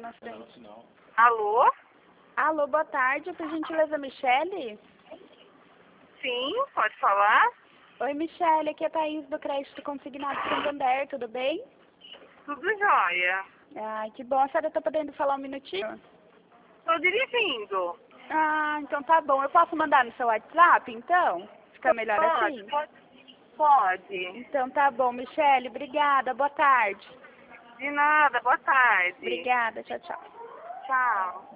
na frente. Alô? Alô, boa tarde, por gentileza, Michele? Sim, pode falar? Oi, Michele, aqui é a Thaís do Crédito Consignado Santander, tudo bem? Tudo jóia. Ai, que bom, a senhora tá podendo falar um minutinho? Tô dirigindo. Ah, então tá bom, eu posso mandar no seu WhatsApp, então? Fica melhor assim? Pode. Então tá bom, Michele, obrigada, boa tarde. De nada, boa tarde. Obrigada, tchau, tchau. Tchau.